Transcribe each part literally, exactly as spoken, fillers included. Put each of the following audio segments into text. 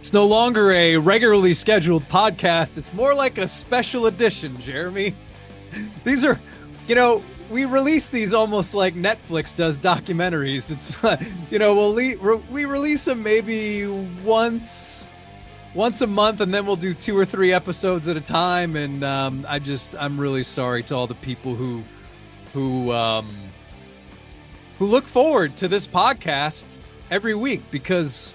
It's no longer a regularly scheduled podcast. It's more like a special edition, Jeremy. These are, you know, we release these almost like Netflix does documentaries. It's, uh, you know, we'll le- we release them maybe once, once a month, and then we'll do two or three episodes at a time. And um, I just, I'm really sorry to all the people who, who, um, who look forward to this podcast every week, because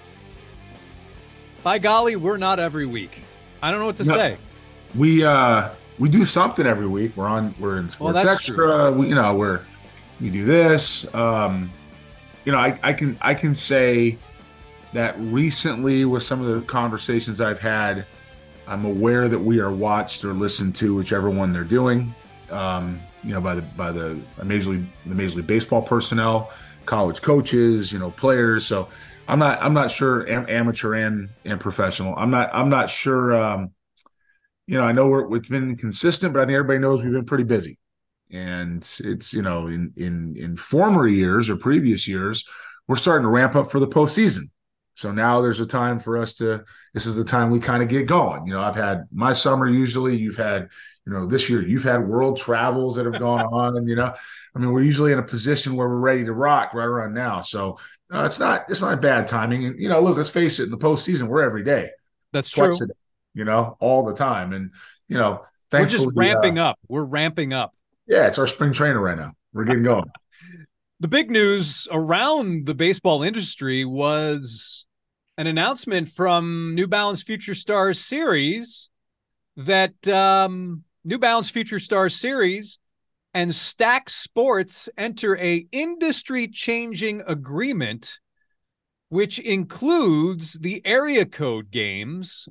by golly, we're not every week. I don't know what to no, say. We uh we do something every week. We're on we're in Sports well, Extra. We, you know, we're we do this. Um you know, I, I can I can say that recently with some of the conversations I've had, I'm aware that we are watched or listened to, whichever one they're doing. Um, you know, by the by the Major League the Major League Baseball personnel, college coaches, you know, players. So I'm not. I'm not sure. Am, amateur and and professional. I'm not. I'm not sure. Um, you know, I know we're, we've been consistent, but I think everybody knows we've been pretty busy. And it's, you know, in in in former years or previous years, we're starting to ramp up for the postseason. So now there's a time for us to. This is the time we kind of get going. You know, I've had my summer. Usually, you've had, you know, this year you've had world travels that have gone on, and you know, I mean, we're usually in a position where we're ready to rock right around now. So. Uh, it's not. It's not bad timing, and you know, look. Let's face it. In the postseason, we're every day. That's true. Day, you know, all the time, and you know, thankfully, we're just ramping uh, up. We're ramping up. Yeah, it's our spring training right now. We're getting going. The big news around the baseball industry was an announcement from New Balance Future Stars Series that um, New Balance Future Stars Series and Stack Sports enter a industry-changing agreement, which includes the area code games.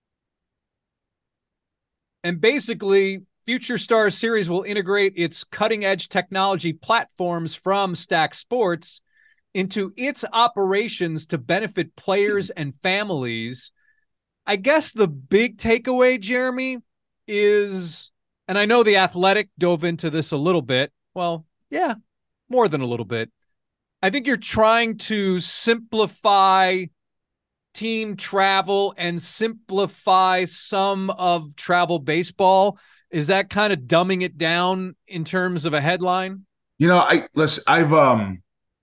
And basically, Future Stars Series will integrate its cutting-edge technology platforms from Stack Sports into its operations to benefit players and families. I guess the big takeaway, Jeremy, is... And I know The Athletic dove into this a little bit. Well, yeah, more than a little bit. I think you're trying to simplify team travel and simplify some of travel baseball. Is that kind of dumbing it down in terms of a headline? You know, I listen, I've um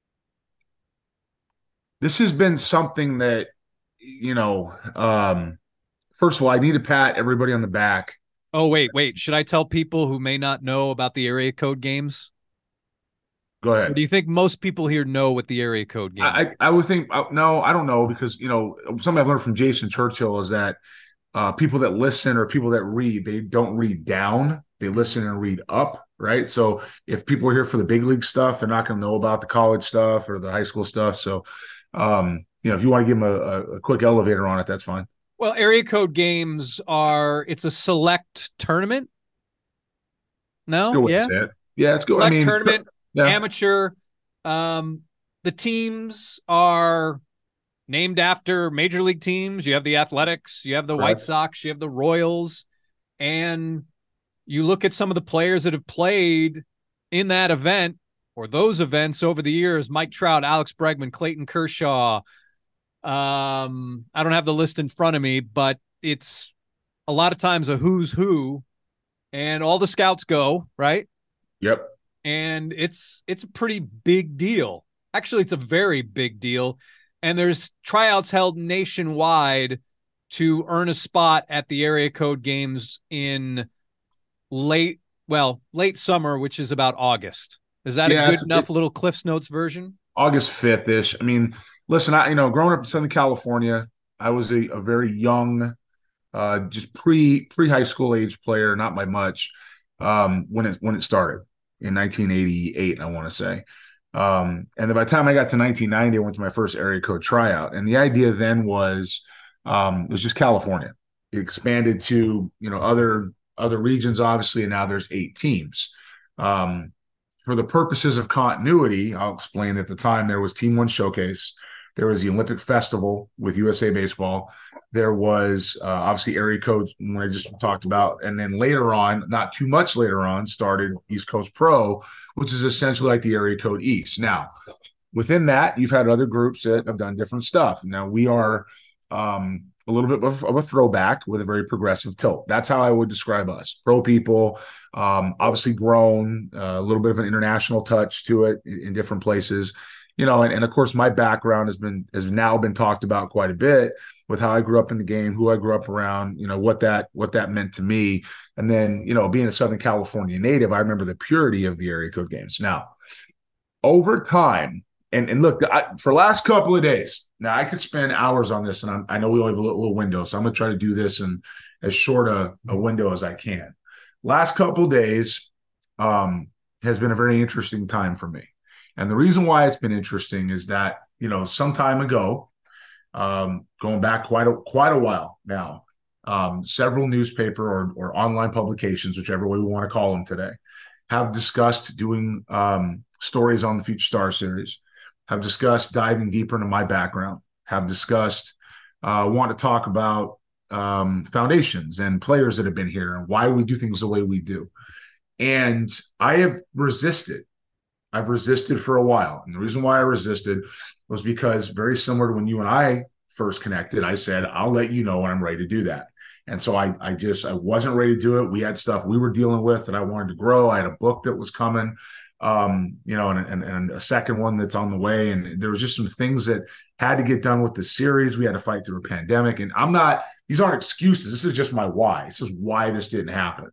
this has been something that, you know, um first of all, I need to pat everybody on the back. Oh, wait, wait. Should I tell people who may not know about the area code games? Go ahead. Or do you think most people here know what the area code game is? I, I would think, no, I don't know, because, you know, something I've learned from Jason Churchill is that uh, people that listen or people that read, they don't read down. They listen and read up, right? So if people are here for the big league stuff, they're not going to know about the college stuff or the high school stuff. So, um, you know, if you want to give them a, a quick elevator on it, that's fine. Well, area code games are, it's a select tournament. No? Yeah. Yeah, it's good. Select I mean, tournament, yeah. Amateur. Um, the teams are named after major league teams. You have the Athletics, you have the right. White Sox, you have the Royals, and you look at some of the players that have played in that event or those events over the years: Mike Trout, Alex Bregman, Clayton Kershaw. Um, I don't have the list in front of me, but it's a lot of times a who's who, and all the scouts go, right? Yep. And it's it's a pretty big deal. Actually, it's a very big deal. And there's tryouts held nationwide to earn a spot at the area code games in late, well, late summer, which is about August. Is that yeah, a good enough a, little Cliff's Notes version? August fifth-ish. I mean, listen, I, you know, growing up in Southern California, I was a, a very young, uh, just pre pre high school age player, not by much, um, when it when it started in nineteen eighty-eight, I want to say. Um, and then by the time I got to nineteen ninety, I went to my first area code tryout, and the idea then was um, it was just California. It expanded to, you know, other other regions, obviously, and now there's eight teams. Um, for the purposes of continuity, I'll explain. At the time, there was Team One Showcase. There was the Olympic Festival with U S A Baseball. There was uh, obviously area codes, when I just talked about. And then later on, not too much later on, started East Coast Pro, which is essentially like the area code East. Now, within that, you've had other groups that have done different stuff. Now, we are um, a little bit of, of a throwback with a very progressive tilt. That's how I would describe us. Pro people, um, obviously grown, uh, a little bit of an international touch to it in, in different places, you know, and, and of course my background has been, has now been talked about quite a bit with how I grew up in the game, who I grew up around, you know, what that, what that meant to me. And then, you know, being a Southern California native, I remember the purity of the area code games. Now, over time, and, and look, I, for the last couple of days, now I could spend hours on this, and I'm, I know we only have a little, little window, so I'm going to try to do this in as short a, a window as I can. Last couple of days um, has been a very interesting time for me. And the reason why it's been interesting is that, you know, some time ago, um, going back quite a, quite a while now, um, several newspaper or, or online publications, whichever way we want to call them today, have discussed doing um, stories on the Future Star Series, have discussed diving deeper into my background, have discussed, uh, want to talk about um, foundations and players that have been here and why we do things the way we do. And I have resisted. I've resisted for a while. And the reason why I resisted was because very similar to when you and I first connected, I said, I'll let you know when I'm ready to do that. And so I, I just, I wasn't ready to do it. We had stuff we were dealing with that I wanted to grow. I had a book that was coming, um, you know, and, and, and a second one that's on the way. And there was just some things that had to get done with the series. We had to fight through a pandemic. And I'm not, these aren't excuses. This is just my why. This is why this didn't happen.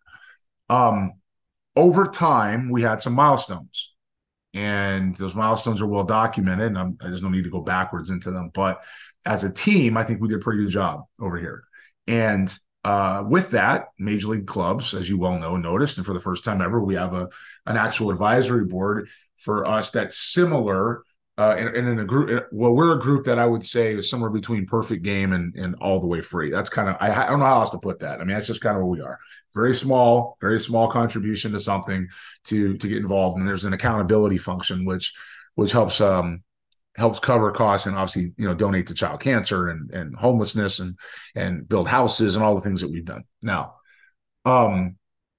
Um, over time, we had some milestones. And those milestones are well documented. And I'm, I just don't need to go backwards into them. But as a team, I think we did a pretty good job over here. And uh, with that, Major League clubs, as you well know, noticed, and for the first time ever, we have a an actual advisory board for us that's similar. Uh, and, and in a group, well, we're a group that I would say is somewhere between Perfect Game and, and All the Way Free. That's kind of, I, I don't know how else to put that. I mean, that's just kind of where we are. Very small, very small contribution to something to to get involved. And there's an accountability function, which which helps um, helps cover costs and obviously, you know, donate to child cancer and, and homelessness and, and build houses and all the things that we've done. Now, um,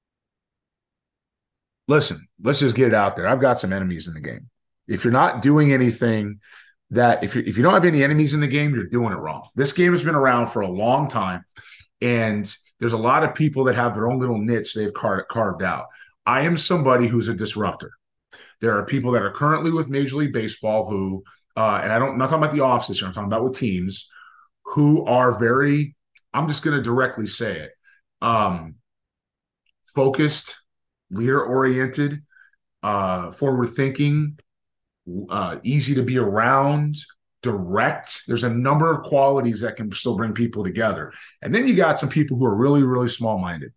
listen, let's just get it out there. I've got some enemies in the game. If you're not doing anything that, if you if you don't have any enemies in the game, you're doing it wrong. This game has been around for a long time, and there's a lot of people that have their own little niche they've carved, carved out. I am somebody who's a disruptor. There are people that are currently with Major League Baseball who, uh, and I don't, I'm not talking about the office here, I'm talking about with teams who are very, I'm just going to directly say it, um, focused, leader-oriented, uh, forward-thinking, uh, easy to be around, direct. There's a number of qualities that can still bring people together. And then you got some people who are really, really small-minded,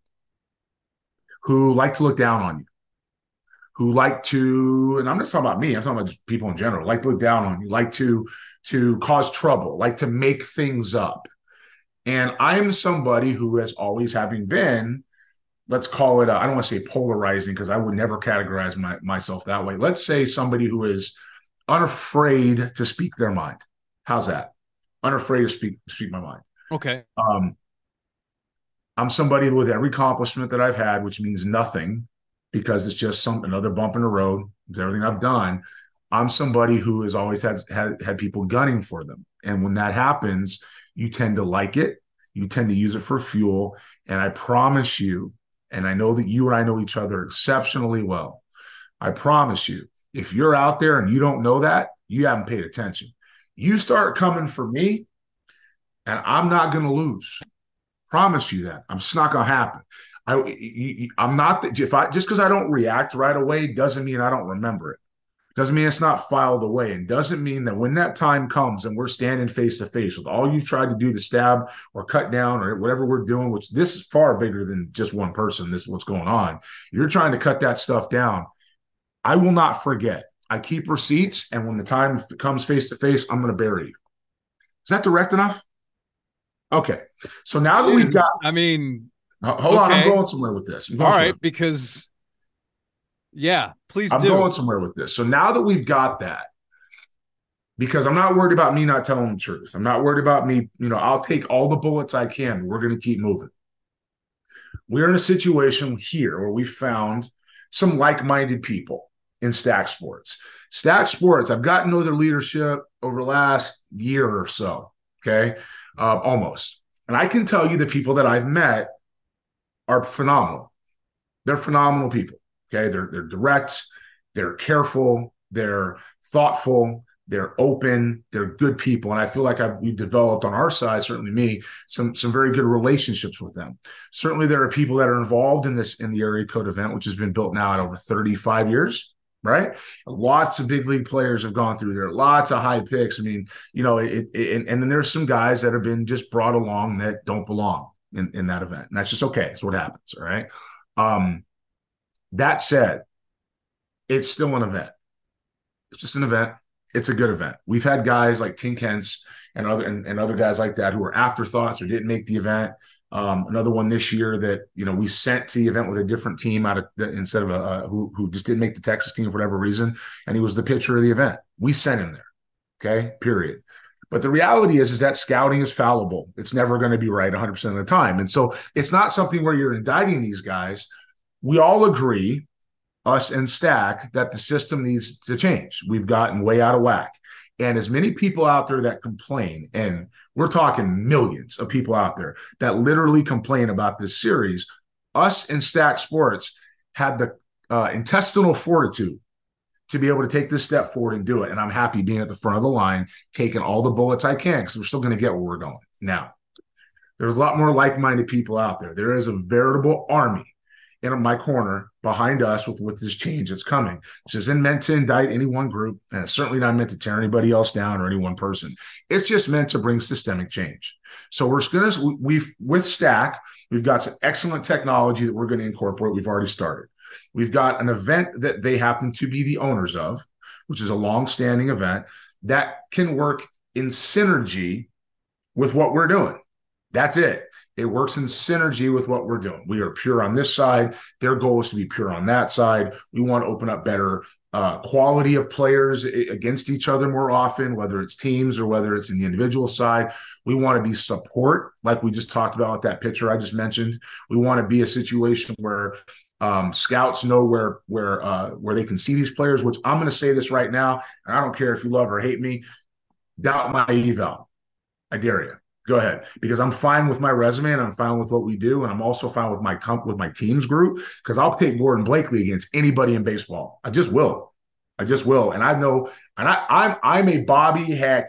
who like to look down on you, who like to, and I'm not talking about me, I'm talking about just people in general, like to look down on you, like to, to cause trouble, like to make things up. And I am somebody who has always having been, let's call it, a, I don't want to say polarizing because I would never categorize my, myself that way. Let's say somebody who is unafraid to speak their mind. How's that? Unafraid to speak, speak my mind. Okay. Um, I'm somebody with every accomplishment that I've had, which means nothing because it's just some another bump in the road. It's everything I've done. I'm somebody who has always had, had had people gunning for them. And when that happens, you tend to like it. You tend to use it for fuel. And I promise you, and I know that you and I know each other exceptionally well, I promise you, if you're out there and you don't know that, you haven't paid attention. You start coming for me, and I'm not going to lose. Promise you that. I'm just not going to happen. I, I'm not that if I just because I don't react right away doesn't mean I don't remember it. Doesn't mean it's not filed away, and doesn't mean that when that time comes and we're standing face to face with all you've tried to do to stab or cut down or whatever we're doing, which this is far bigger than just one person. This is what's going on. You're trying to cut that stuff down. I will not forget. I keep receipts, and when the time comes face to face, I'm going to bury you. Is that direct enough? Okay. So now that we've got, I mean, hold okay. on, I'm going somewhere with this. All right, somewhere. because, yeah, please I'm do. going somewhere with this. So now that we've got that, because I'm not worried about me not telling the truth. I'm not worried about me, you know, I'll take all the bullets I can. We're going to keep moving. We're in a situation here where we found some like-minded people in Stack Sports. Stack Sports, I've gotten to know their leadership over the last year or so, okay? Uh, almost. And I can tell you the people that I've met are phenomenal. They're phenomenal people. Okay. They're, they're direct, they're careful, they're thoughtful, they're open, they're good people. And I feel like I've, we've developed on our side, certainly me, some, some very good relationships with them. Certainly there are people that are involved in this, in the Area Code event, which has been built now at over thirty-five years, right? Lots of big league players have gone through there, lots of high picks. I mean, you know, it, it, and, and then there's some guys that have been just brought along that don't belong in, in that event. And that's just okay. It's what happens. All right. Um, that said, it's still an event. It's just an event. It's a good event. We've had guys like Tink Hence and other and, and other guys like that who were afterthoughts or didn't make the event. Um, another one this year that, you know, we sent to the event with a different team out of instead of a uh, who who just didn't make the Texas team for whatever reason, and he was the pitcher of the event. We sent him there. Okay, period. But the reality is, is that scouting is fallible. It's never going to be right one hundred percent of the time, and so it's not something where you're indicting these guys. We all agree, us and Stack, that the system needs to change. We've gotten way out of whack. And as many people out there that complain, and we're talking millions of people out there that literally complain about this series, us and Stack Sports had the uh, intestinal fortitude to be able to take this step forward and do it. And I'm happy being at the front of the line, taking all the bullets I can, because we're still going to get where we're going. Now, there's a lot more like-minded people out there. There is a veritable army in my corner behind us with, with this change that's coming. This isn't meant to indict any one group, and it's certainly not meant to tear anybody else down or any one person. It's just meant to bring systemic change. So we're going to, we've, with Stack, we've got some excellent technology that we're going to incorporate. We've already started. We've got an event that they happen to be the owners of, which is a long-standing event that can work in synergy with what we're doing. That's it. It works in synergy with what we're doing. We are pure on this side. Their goal is to be pure on that side. We want to open up better uh, quality of players against each other more often, whether it's teams or whether it's in the individual side. We want to be support, like we just talked about with that picture I just mentioned. We want to be a situation where um, scouts know where where uh, where they can see these players, which I'm going to say this right now, and I don't care if you love or hate me, doubt my eval. I dare you. Go ahead, because I'm fine with my resume and I'm fine with what we do, and I'm also fine with my comp with my team's group, because I'll pick Gordon Blakely against anybody in baseball. I just will, I just will, and I know, and I, I'm I'm a Bobby Heck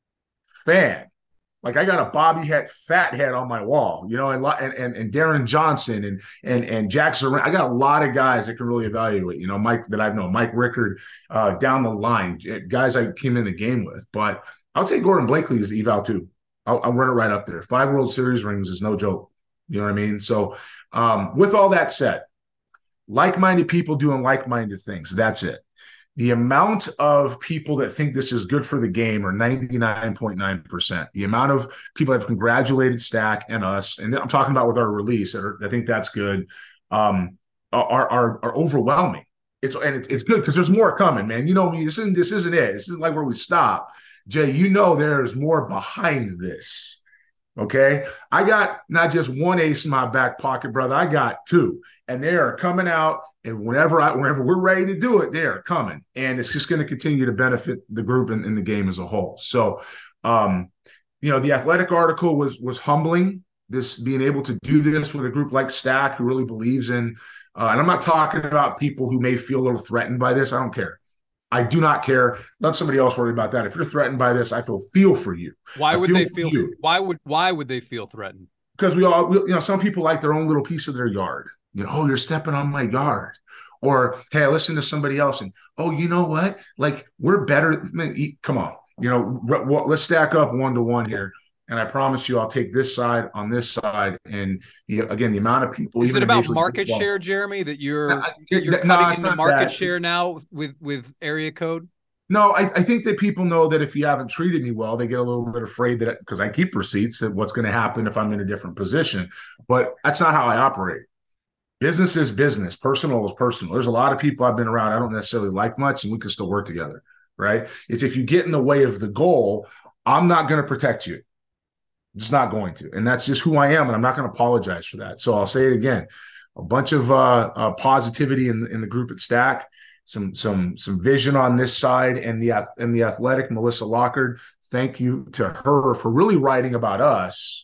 fan. Like, I got a Bobby Heck fat head on my wall, you know, and and and Darren Johnson and and and Jackson. I got a lot of guys that can really evaluate, you know, Mike that I've known, Mike Rickard, uh, down the line, guys I came in the game with. But I'll take Gordon Blakely as eval too. I'll, I'll run it right up there. Five World Series rings is no joke. You know what I mean? So um, with all that said, like-minded people doing like-minded things. That's it. The amount of people that think this is good for the game are ninety-nine point nine percent. The amount of people that have congratulated Stack and us, and I'm talking about with our release, I think that's good, um, are, are, are overwhelming. It's and it's, it's good because there's more coming, man. You know, this isn't this isn't it. This isn't like where we stop. Jay, you know there's more behind this, okay? I got not just one ace in my back pocket, brother. I got two, and they are coming out, and whenever I, whenever we're ready to do it, they are coming, and it's just going to continue to benefit the group and, and the game as a whole. So, um, you know, the Athletic article was was humbling, this being able to do this with a group like Stack who really believes in, uh, and I'm not talking about people who may feel a little threatened by this. I don't care. I do not care. Let somebody else worry about that. If you're threatened by this, I feel feel for you. Why I would feel they feel? You. Why would why would they feel threatened? Because we all, we, you know, some people like their own little piece of their yard. You know, oh, you're stepping on my yard, or hey, I listen to somebody else, and oh, you know what? Like, we're better. Man, come on, you know, let's stack up one to one here. And I promise you, I'll take this side on this side. And you know, again, the amount of people. Is it about market baseball, share, Jeremy? That you're no, you're cutting no, into market that. share now with with Area Code? No, I, I think that people know that if you haven't treated me well, they get a little bit afraid that because I keep receipts that what's going to happen if I'm in a different position. But that's not how I operate. Business is business. Personal is personal. There's a lot of people I've been around I don't necessarily like much, and we can still work together, right? It's if you get in the way of the goal, I'm not going to protect you. I'm just not going to. And that's just who I am, and I'm not going to apologize for that. So I'll say it again. A bunch of uh, uh, positivity in, in the group at Stack. Some some some vision on this side, and the and the Athletic, Melissa Lockard. Thank you to her for really writing about us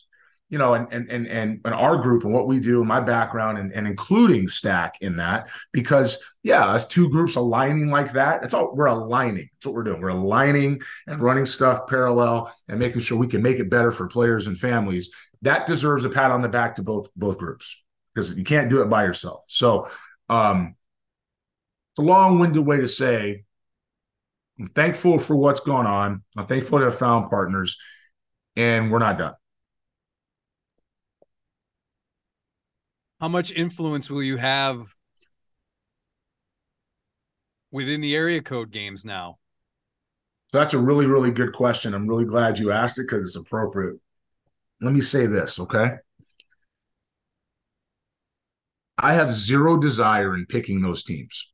you know, and and and and, and our group and what we do, my background, and, and including Stack in that, because yeah, us two groups aligning like that, that's all we're aligning. That's what we're doing. We're aligning and running stuff parallel and making sure we can make it better for players and families. That deserves a pat on the back to both both groups, because you can't do it by yourself. So um, it's a long-winded way to say I'm thankful for what's going on. I'm thankful to have found partners, and we're not done. How much influence will you have within the area code games now? So that's a really, really good question. I'm really glad you asked it because it's appropriate. Let me say this, okay? I have zero desire in picking those teams.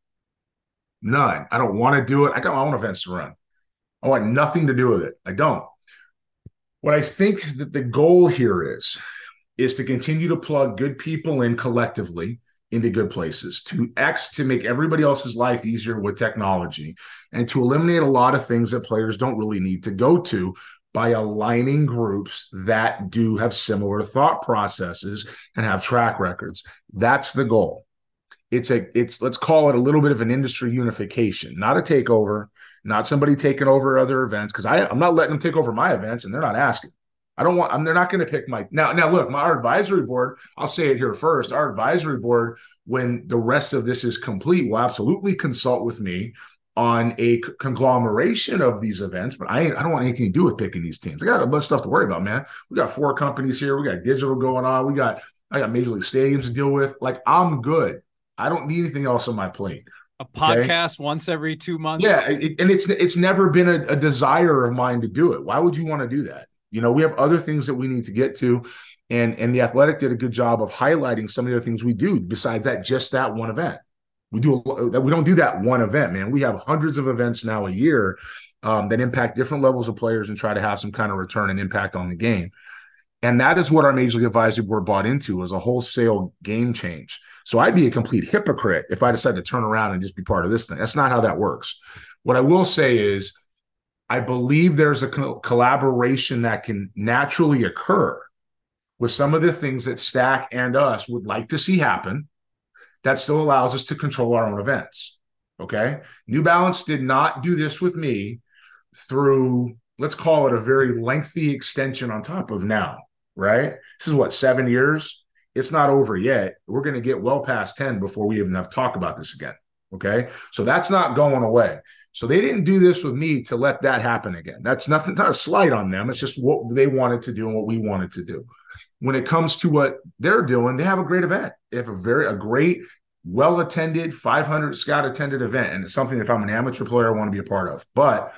None. I don't want to do it. I got my own events to run. I want nothing to do with it. I don't. What I think that the goal here is, is to continue to plug good people in collectively into good places, to X, to make everybody else's life easier with technology, and to eliminate a lot of things that players don't really need to go to by aligning groups that do have similar thought processes and have track records. That's the goal. It's a, it's, let's call it a little bit of an industry unification, not a takeover, not somebody taking over other events. Cause I, I'm not letting them take over my events, and they're not asking. I don't want, I'm, they're not going to pick my, now, now look, my our advisory board, I'll say it here first. Our advisory board, when the rest of this is complete, will absolutely consult with me on a conglomeration of these events, but I ain't, I don't want anything to do with picking these teams. I got a bunch of stuff to worry about, man. We got four companies here. We got digital going on. We got, I got major league stadiums to deal with. Like, I'm good. I don't need anything else on my plate. A podcast okay? once every two months. Yeah. It, and it's, it's never been a, a desire of mine to do it. Why would you want to do that? You know, we have other things that we need to get to. And, and the Athletic did a good job of highlighting some of the other things we do besides that, just that one event. We do we don't do that one event, man. We have hundreds of events now a year um, that impact different levels of players and try to have some kind of return and impact on the game. And that is what our Major League Advisory Board bought into, was a wholesale game change. So I'd be a complete hypocrite if I decided to turn around and just be part of this thing. That's not how that works. What I will say is I believe there's a co- collaboration that can naturally occur with some of the things that Stack and us would like to see happen that still allows us to control our own events, okay? New Balance did not do this with me through, let's call it a very lengthy extension on top of now, right? This is what, seven years? It's not over yet. We're going to get well past ten before we even have to talk about this again, okay? So that's not going away. So they didn't do this with me to let that happen again. That's nothing, not a slight on them. It's just what they wanted to do and what we wanted to do. When it comes to what they're doing, they have a great event. They have a very, a great, well-attended, five hundred scout-attended event. And it's something, if I'm an amateur player, I want to be a part of. But,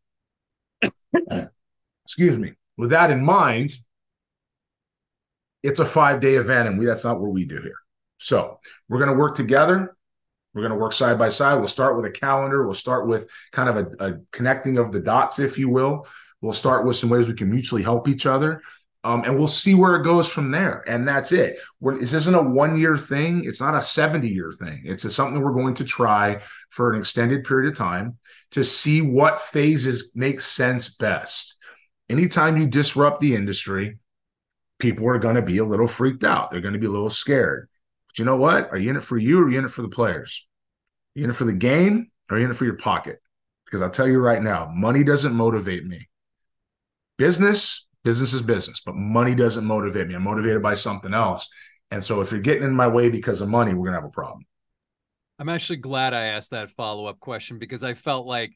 excuse me, with that in mind, it's a five-day event, and we, that's not what we do here. So we're going to work together. We're going to work side by side. We'll start with a calendar. We'll start with kind of a, a connecting of the dots, if you will. We'll start with some ways we can mutually help each other. Um, and we'll see where it goes from there. And that's it. We're, this isn't a one-year thing. It's not a seventy-year thing. It's a, something we're going to try for an extended period of time to see what phases make sense best. Anytime you disrupt the industry, people are going to be a little freaked out. They're going to be a little scared. But you know what? Are you in it for you, or are you in it for the players? Are you in it for the game, or are you in it for your pocket? Because I'll tell you right now, money doesn't motivate me. Business, business is business, but money doesn't motivate me. I'm motivated by something else. And so if you're getting in my way because of money, we're going to have a problem. I'm actually glad I asked that follow-up question, because I felt like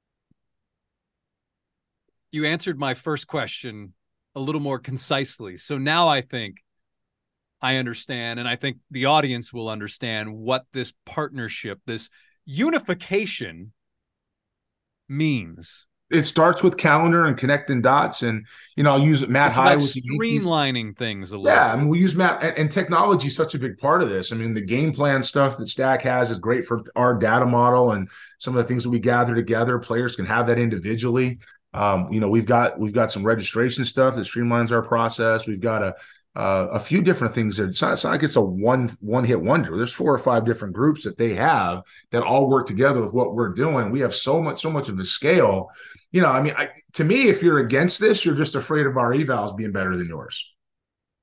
you answered my first question a little more concisely. So now I think I understand, and I think the audience will understand what this partnership, this unification means. It starts with calendar and connecting dots, and you know, I'll use Matt it's High about with streamlining things a little. Yeah, I mean, we use Matt, and, and technology is such a big part of this. I mean, the game plan stuff that Stack has is great for our data model, and some of the things that we gather together. Players can have that individually. Um, you know, we've got we've got some registration stuff that streamlines our process. We've got a uh, a few different things that it's not, it's not like it's a one one hit wonder. There's four or five different groups that they have that all work together with what we're doing. We have so much so much of a scale. You know, I mean, I, to me, if you're against this, you're just afraid of our evals being better than yours.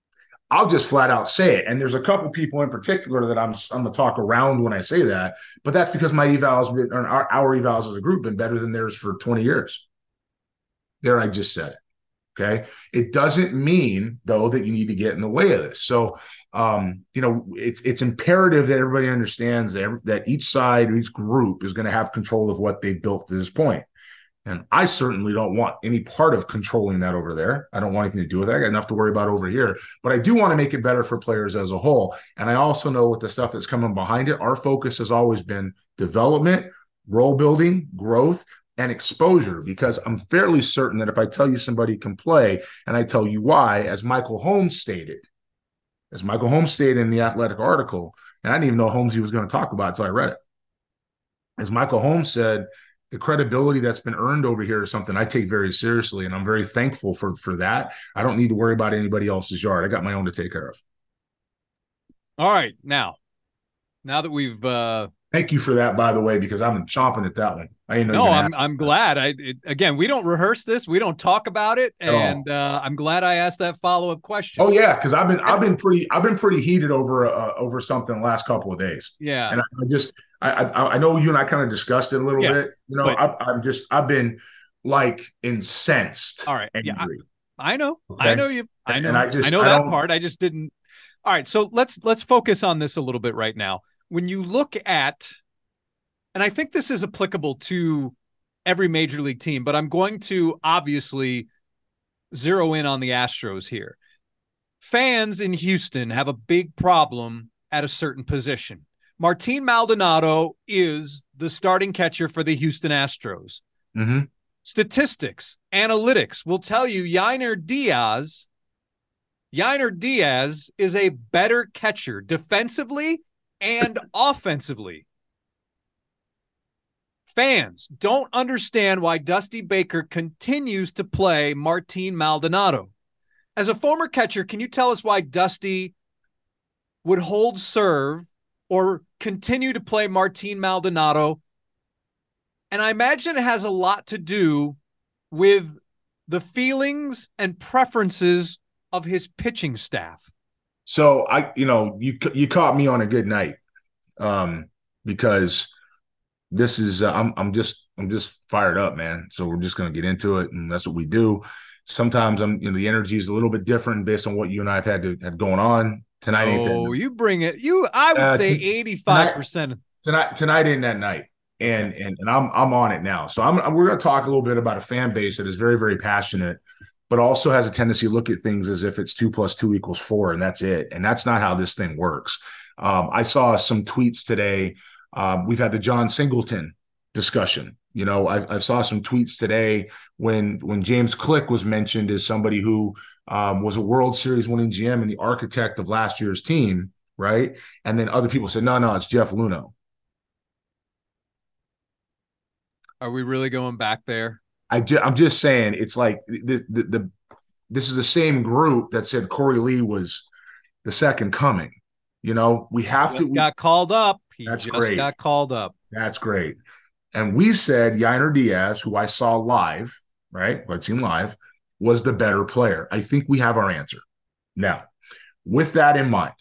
I'll just flat out say it. And there's a couple people in particular that I'm I'm gonna talk around when I say that, but that's because my evals or our, our evals as a group been better than theirs for twenty years. There, I just said it. Okay. It doesn't mean though that you need to get in the way of this. So um, you know, it's it's imperative that everybody understands that, every, that each side or each group is going to have control of what they've built to this point. And I certainly don't want any part of controlling that over there. I don't want anything to do with it. I got enough to worry about over here. But I do want to make it better for players as a whole. And I also know with the stuff that's coming behind it, our focus has always been development, role building, growth, and exposure. Because I'm fairly certain that if I tell you somebody can play and I tell you why, as Michael Holmes stated, as Michael Holmes stated in the Athletic article, and I didn't even know Holmesy was going to talk about it until I read it. As Michael Holmes said, the credibility that's been earned over here is something I take very seriously, and I'm very thankful for, for that. I don't need to worry about anybody else's yard. I got my own to take care of. All right. Now, now that we've uh... – Thank you for that, by the way, because I've been chomping at that one. I didn't know. No, I'm I'm glad. I it, again, we don't rehearse this, we don't talk about it, and uh, I'm glad I asked that follow up question. Oh yeah, because I've been I've been pretty I've been pretty heated over uh, over something the last couple of days. Yeah, and I, I just I, I I know you and I kind of discussed it a little yeah, bit. You know, but, I, I'm just I've been like incensed. All right, angry. yeah, I, I know, okay? I know you. I know. And I just I know I that part. I just didn't. All right, so let's let's focus on this a little bit right now. When you look at, and I think this is applicable to every major league team, but I'm going to obviously zero in on the Astros here. Fans in Houston have a big problem at a certain position. Martin Maldonado is the starting catcher for the Houston Astros. Mm-hmm. Statistics, analytics will tell you Yainer Diaz, Yainer Diaz is a better catcher defensively and offensively. Fans don't understand why Dusty Baker continues to play Martin Maldonado. As a former catcher, can you tell us why Dusty would hold serve or continue to play Martin Maldonado? And I imagine it has a lot to do with the feelings and preferences of his pitching staff. So I, you know, you you caught me on a good night, um, because this is uh, I'm I'm just I'm just fired up, man. So we're just gonna get into it, and that's what we do. Sometimes I'm, you know, the energy is a little bit different based on what you and I have had to had going on tonight. Oh, you bring it. You, I would uh, say eighty-five percent tonight. Tonight ain't that night, and and and I'm I'm on it now. So I'm we're gonna talk a little bit about a fan base that is very very passionate, but also has a tendency to look at things as if it's two plus two equals four, and that's it. And that's not how this thing works. Um, I saw some tweets today. Um, we've had the John Singleton discussion. You know, I, I saw some tweets today when when James Click was mentioned as somebody who um, was a World Series winning G M and the architect of last year's team, right? And then other people said, no, no, it's Jeff Luhnow. Are we really going back there? I ju- I'm just saying, it's like the, the the this is the same group that said Corey Lee was the second coming. You know, we have just to. Got we, called up. He that's just great. Got called up. That's great. And we said Yainer Diaz, who I saw live, right? Who I'd seen live, was the better player. I think we have our answer. Now, with that in mind,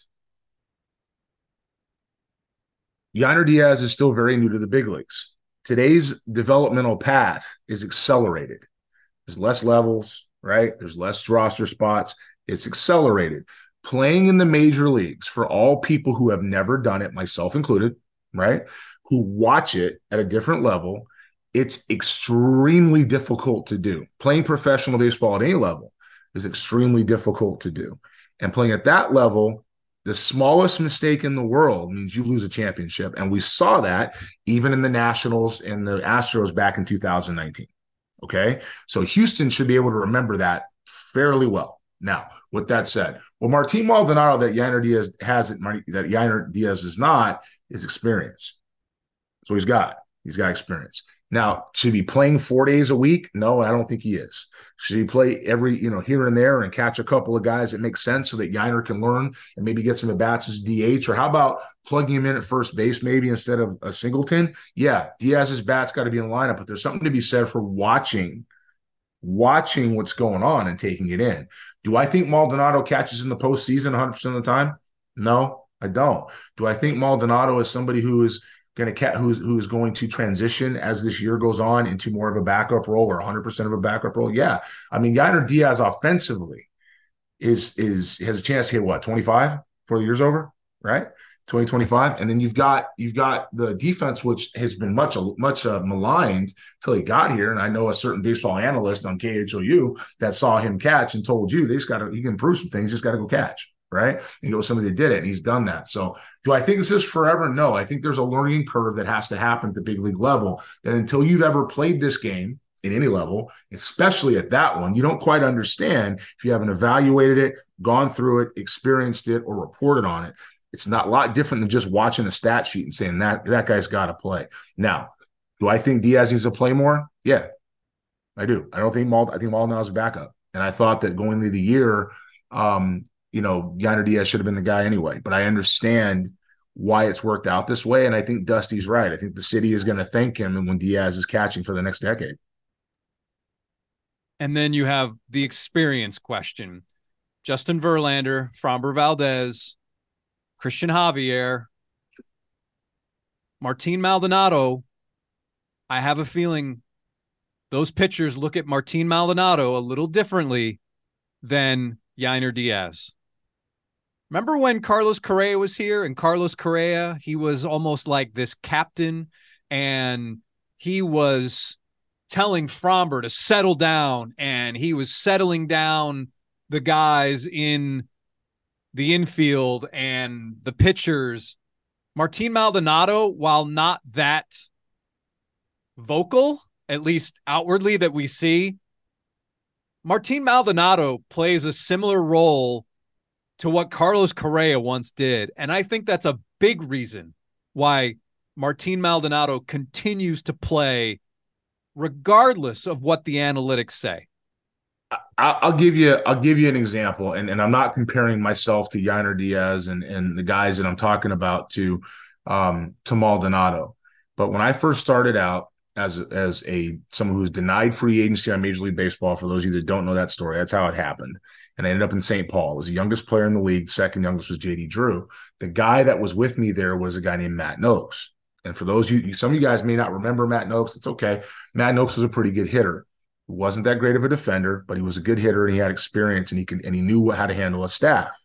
Yainer Diaz is still very new to the big leagues. Today's developmental path is accelerated. There's less levels, right? There's less roster spots. It's accelerated. Playing in the major leagues, for all people who have never done it, myself included, right, who watch it at a different level, it's extremely difficult to do. Playing professional baseball at any level is extremely difficult to do. And playing at that level, the smallest mistake in the world means you lose a championship. And we saw that even in the Nationals and the Astros back in two thousand nineteen. Okay? So Houston should be able to remember that fairly well. Now, with that said, well, Martin Maldonado that Yainer Diaz has, that Yainer Diaz is not, is experience. So he's got. He's got experience. Now, should he be playing four days a week? No, I don't think he is. Should he play every, you know, here and there and catch a couple of guys that make sense so that Yainer can learn and maybe get some at-bats as D H? Or how about plugging him in at first base maybe instead of a Singleton? Yeah, Diaz's bat's got to be in the lineup, but there's something to be said for watching watching what's going on and taking it in. Do I think Maldonado catches in the postseason one hundred percent of the time? No, I don't. Do I think Maldonado is somebody who is going to who's who's going to transition as this year goes on into more of a backup role or one hundred percent of a backup role? Yeah. I mean, Yainer Diaz offensively is is has a chance to hit what, twenty-five before the year's over, right? twenty twenty-five, and then you've got you've got the defense, which has been much much uh, maligned till he got here. And I know a certain baseball analyst on K H O U that saw him catch and told you they just got to he can improve some things, just got to go catch, right? You know, somebody that did it, and he's done that. So, do I think this is forever? No, I think there's a learning curve that has to happen at the big league level. That until you've ever played this game in any level, especially at that one, you don't quite understand if you haven't evaluated it, gone through it, experienced it, or reported on it. It's not a lot different than just watching a stat sheet and saying that that guy's got to play. Now, do I think Diaz needs to play more? Yeah, I do. I don't think Mald. I think Maldonado's a backup, and I thought that going into the year, um, you know, Yainer Diaz should have been the guy anyway. But I understand why it's worked out this way, and I think Dusty's right. I think the city is going to thank him, and when Diaz is catching for the next decade. And then you have the experience question: Justin Verlander, Framber Valdez, Christian Javier, Martin Maldonado. I have a feeling those pitchers look at Martin Maldonado a little differently than Yainer Diaz. Remember when Carlos Correa was here, and Carlos Correa, he was almost like this captain, and he was telling Framber to settle down, and he was settling down the guys in the infield and the pitchers. Martin Maldonado, while not that vocal, at least outwardly that we see, Martin Maldonado plays a similar role to what Carlos Correa once did. And I think that's a big reason why Martin Maldonado continues to play regardless of what the analytics say. I'll give you I'll give you an example, and, and I'm not comparing myself to Yainer Diaz and, and the guys that I'm talking about to um, to Maldonado. But when I first started out as as a someone who was denied free agency on Major League Baseball, for those of you that don't know that story, that's how it happened. And I ended up in Saint Paul. I was the youngest player in the league. Second youngest was J D Drew. The guy that was with me there was a guy named Matt Noakes. And for those of you, some of you guys may not remember Matt Noakes. It's okay. Matt Noakes was a pretty good hitter. Wasn't that great of a defender, but he was a good hitter, and he had experience, and he could and he knew how to handle a staff.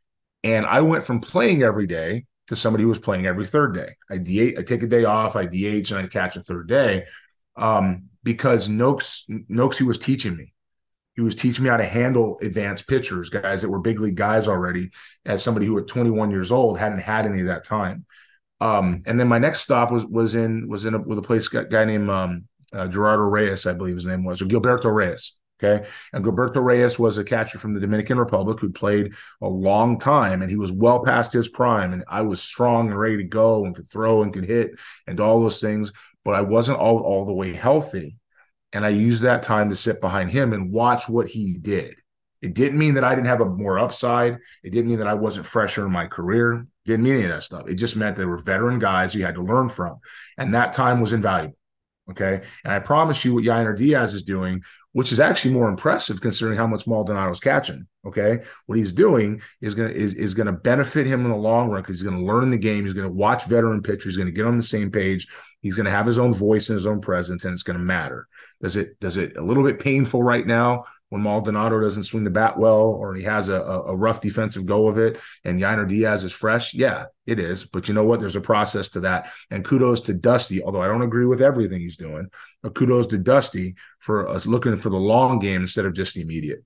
And I went from playing every day to somebody who was playing every third day. I D H, I take a day off, I D H, and I catch a third day um, because Noakes Noakes he was teaching me. He was teaching me how to handle advanced pitchers, guys that were big league guys already. As somebody who at twenty-one years old hadn't had any of that time. Um, and then my next stop was was in was in a, with a place guy named. Um, Uh, Gerardo Reyes, I believe his name was, or Gilberto Reyes. Okay. And Gilberto Reyes was a catcher from the Dominican Republic who played a long time, and he was well past his prime. And I was strong and ready to go and could throw and could hit and all those things, but I wasn't all, all the way healthy. And I used that time to sit behind him and watch what he did. It didn't mean that I didn't have a more upside. It didn't mean that I wasn't fresher in my career. It didn't mean any of that stuff. It just meant they were veteran guys you had to learn from. And that time was invaluable. Okay. And I promise you what Yainer Diaz is doing, which is actually more impressive considering how much Maldonado's catching. Okay. What he's doing is going to, is, is going to benefit him in the long run because he's going to learn the game. He's going to watch veteran pitchers. He's going to get on the same page. He's going to have his own voice and his own presence, and it's going to matter. Does it, does it a little bit painful right now when Maldonado doesn't swing the bat well, or he has a, a rough defensive go of it, and Yainer Diaz is fresh? Yeah, it is. But you know what? There's a process to that. And kudos to Dusty, although I don't agree with everything he's doing, but kudos to Dusty for us looking for the long game instead of just the immediate.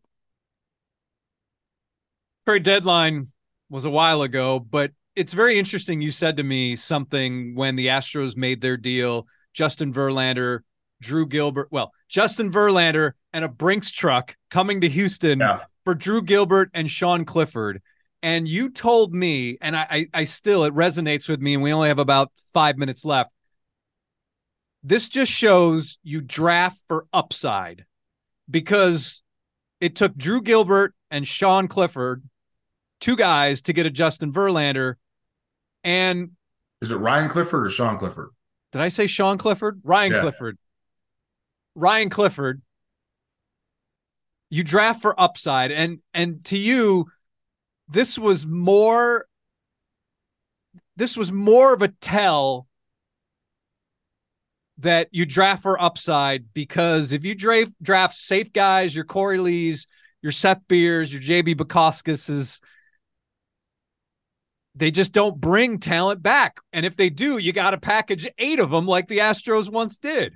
Trade deadline was a while ago, but it's very interesting. You said to me something when the Astros made their deal, Justin Verlander, Drew Gilbert, well, Justin Verlander and a Brinks truck coming to Houston yeah. for Drew Gilbert and Sean Clifford. And you told me, and I, I, I still, it resonates with me, and we only have about five minutes left. This just shows you draft for upside, because it took Drew Gilbert and Sean Clifford, two guys, to get a Justin Verlander. And is it Ryan Clifford or Sean Clifford? Did I say Sean Clifford? Ryan yeah. Clifford. Ryan Clifford. You draft for upside, and and to you, this was more. This was more of a tell that you draft for upside, because if you draft draft safe guys, your Corey Lees, your Seth Beers, your J B Bukauskas, they just don't bring talent back. And if they do, you got to package eight of them like the Astros once did.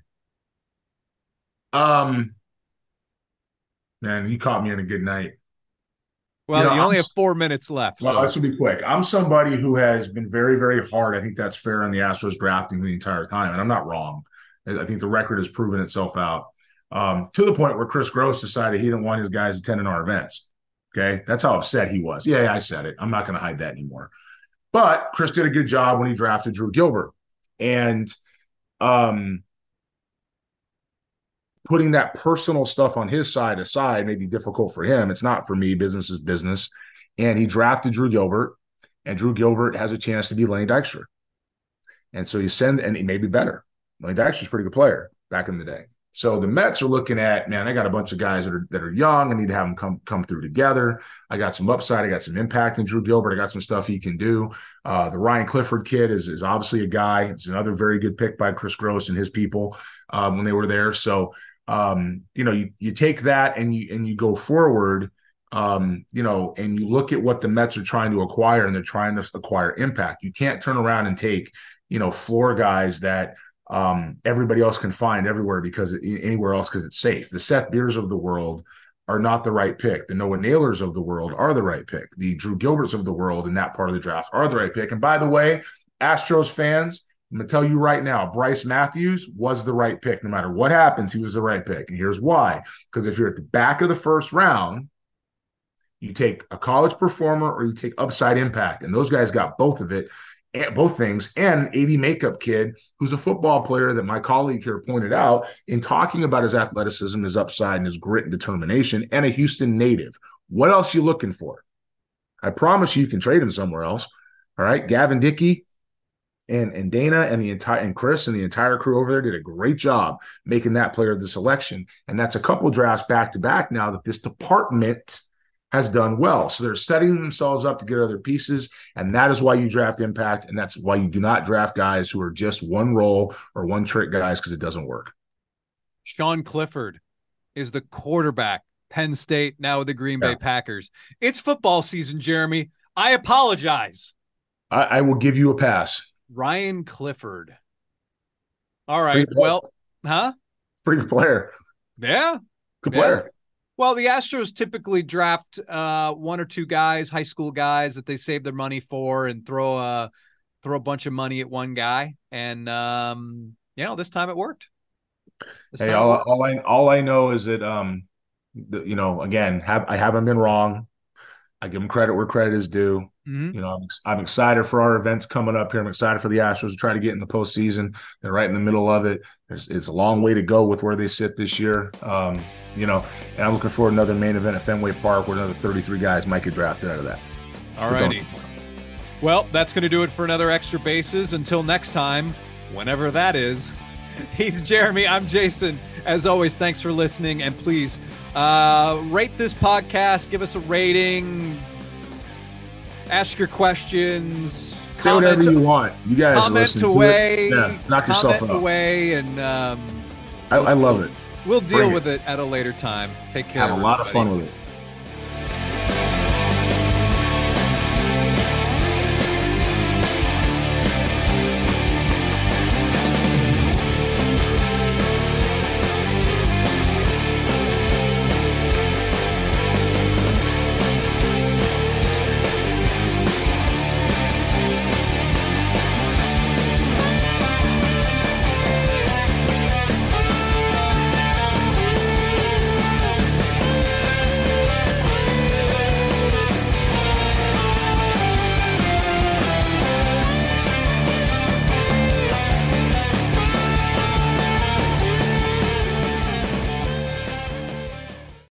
Um, man, you caught me on a good night. Well, you, know, you only I'm, have four minutes left. Well, so. this will be quick. I'm somebody who has been very, very hard. I think that's fair on the Astros drafting the entire time, and I'm not wrong. I think the record has proven itself out, um, to the point where Chris Gross decided he didn't want his guys attending our events. Okay, that's how upset he was. Yeah, I said it. I'm not going to hide that anymore. But Chris did a good job when he drafted Drew Gilbert, and um, putting that personal stuff on his side aside may be difficult for him. It's not for me. Business is business. And he drafted Drew Gilbert, and Drew Gilbert has a chance to be Lenny Dykstra. And so you send, and he may be better. Lenny Dykstra's a pretty good player back in the day. So the Mets are looking at, man, I got a bunch of guys that are that are young. I need to have them come come through together. I got some upside. I got some impact in Drew Gilbert. I got some stuff he can do. Uh, the Ryan Clifford kid is, is obviously a guy. It's another very good pick by Chris Gross and his people um, when they were there. So, um, you know, you, you take that and you and you go forward, um, you know, and you look at what the Mets are trying to acquire, and they're trying to acquire impact. You can't turn around and take, you know, floor guys that um, everybody else can find everywhere because it, anywhere else because it's safe. The Seth Beers of the world are not the right pick. The Noah Nailers of the world are the right pick. The Drew Gilberts of the world in that part of the draft are the right pick. And by the way, Astros fans, I'm going to tell you right now, Bryce Matthews was the right pick. No matter what happens, he was the right pick. And here's why. Because if you're at the back of the first round, you take a college performer or you take upside impact. And those guys got both of it. Both things, and an eighty makeup kid who's a football player that my colleague here pointed out in talking about his athleticism, his upside, and his grit and determination, and a Houston native. What else you looking for? I promise you, you can trade him somewhere else. All right, Gavin Dickey and and Dana and the entire and Chris and the entire crew over there did a great job making that player the selection, and that's a couple drafts back to back now that this department has done well. So they're setting themselves up to get other pieces, and that is why you draft impact, and that's why you do not draft guys who are just one role or one trick guys, because it doesn't work. Sean Clifford is the quarterback, Penn State, now with the Green Bay yeah. Packers. It's football season, Jeremy. I apologize. I, I will give you a pass. Ryan Clifford. All right. Well, huh? Pretty good player. Yeah. Good player. Yeah. Well, the Astros typically draft uh, one or two guys, high school guys that they save their money for, and throw a throw a bunch of money at one guy. And um, you know, this time it worked. This hey, all, worked. all I all I know is that um, the, you know, again, have I haven't been wrong. I give them credit where credit is due. Mm-hmm. You know, I'm, I'm excited for our events coming up here. I'm excited for the Astros to try to get in the postseason. They're right in the middle of it. There's, it's a long way to go with where they sit this year. Um, you know, and I'm looking for another main event at Fenway Park where another thirty-three guys might get drafted out of that. All righty. Well, that's going to do it for another Extra Bases. Until next time, whenever that is. He's Jeremy. I'm Jason. As always, thanks for listening. And please uh, rate this podcast. Give us a rating. Ask your questions. Say whatever you want. You guys comment away. Yeah, knock yourself comment out. away, and um, I, I love it. We'll deal Bring with it. it at a later time. Take care. Have a lot everybody. of fun with it.